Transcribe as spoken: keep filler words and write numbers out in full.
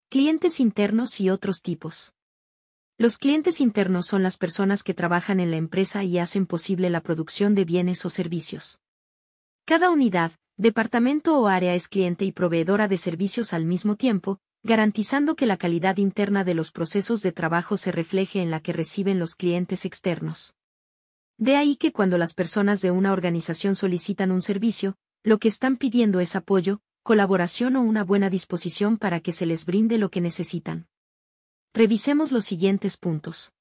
Clientes internos y otros tipos. Los clientes internos son las personas que trabajan en la empresa y hacen posible la producción de bienes o servicios. Cada unidad, departamento o área es cliente y proveedora de servicios al mismo tiempo, garantizando que la calidad interna de los procesos de trabajo se refleje en la que reciben los clientes externos. De ahí que cuando las personas de una organización solicitan un servicio, lo que están pidiendo es apoyo, colaboración o una buena disposición para que se les brinde lo que necesitan. Revisemos los siguientes puntos.